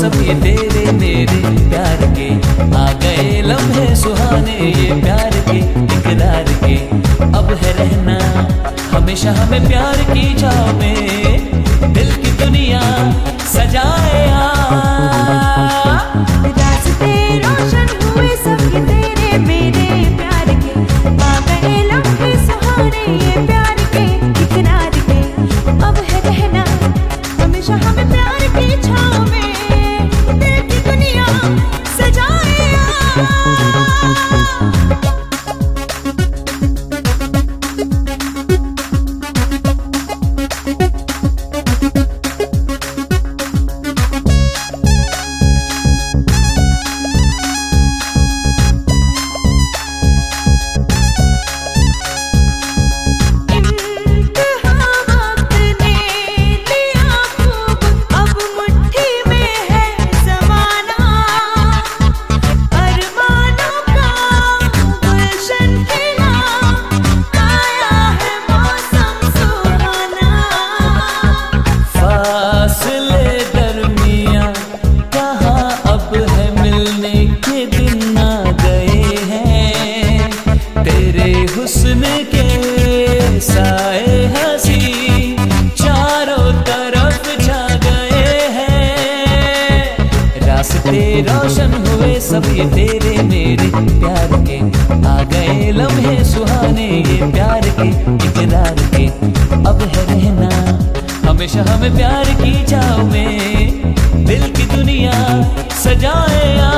सब ये तेरे मेरे प्यार के। आ गए लम्हे सुहाने ये प्यार के इकरार के। अब है रहना हमेशा हमें प्यार की छाँव में, दिल की दुनिया सजाए रास्ते रोशन हुए सब ये तेरे मेरे प्यार के। आ गए लम्हे सुहाने ये प्यार के इकरार के। अब है रहना हमेशा हमें प्यार की छाँव में, दिल की दुनिया सजाए हुस्न के साए हंसी चारों तरफ छा गए हैं। रास्ते रोशन हुए सब ये तेरे मेरे प्यार के। आ गए लम्हे सुहाने ये प्यार के इकरार के। अब है रहना हमेशा हमें प्यार की छाँव में, दिल की दुनिया सजाए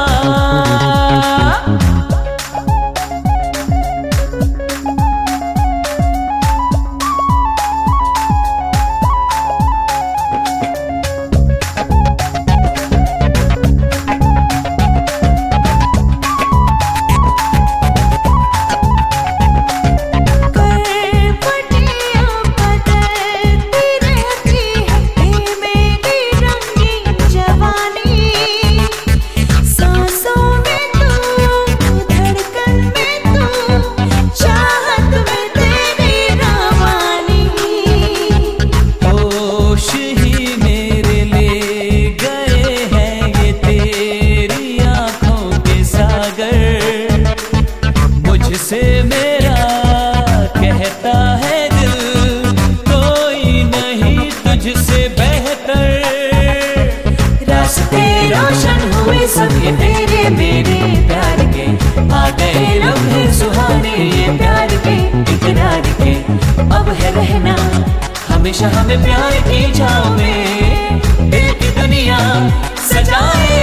से मेरा कहता है दिल, कोई नहीं तुझसे बेहतर। रास्ते रोशन हुए सब ये तेरे मेरे प्यार के। आ गए लम्हे सुहाने ये प्यार के इकरार के। अब है रहना हमेशा हमें प्यार की छाँव में, दिल की दुनिया सजाए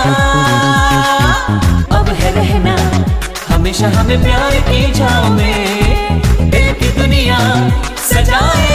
अब है रहना हमेशा हमें प्यार की छाँव में, दिल की दुनिया सजाए